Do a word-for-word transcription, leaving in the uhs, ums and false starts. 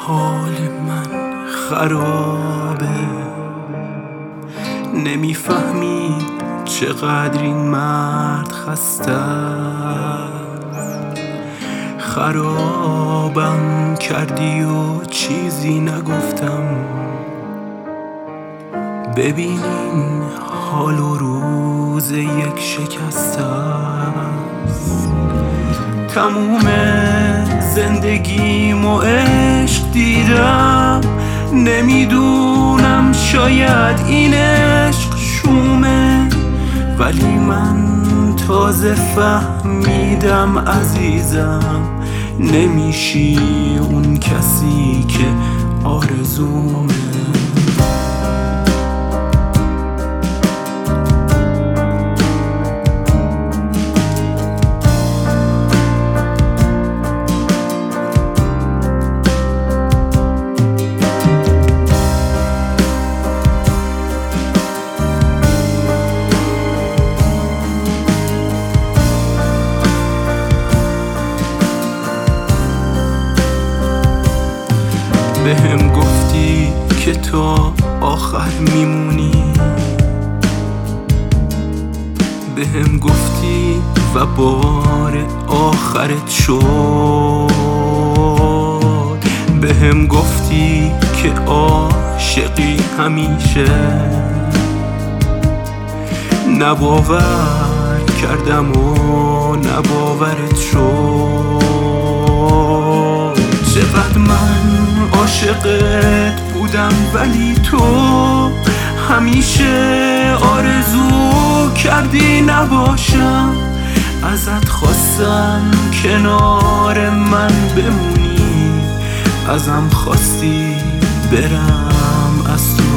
حال من خرابه، نمیفهمی چقدر این مرد خسته است. خرابم کردی و چیزی نگفتم، ببینین حال و روز یک شکسته است. تموم زندگیم و عشق دیدم، نمیدونم شاید این عشق شومه، ولی من تازه فهمیدم عزیزم نمیشی اون کسی که آرزومه. بهم گفتی که تا آخر میمونی، بهم گفتی و بار آخرت شد. بهم گفتی که عاشقی همیشه، نباور کردم و نباورت شد. چقدر من عاشقت بودم ولی تو همیشه آرزو کردی نباشم. ازت خواستم کنار من بمونی، ازم خواستی برم از تو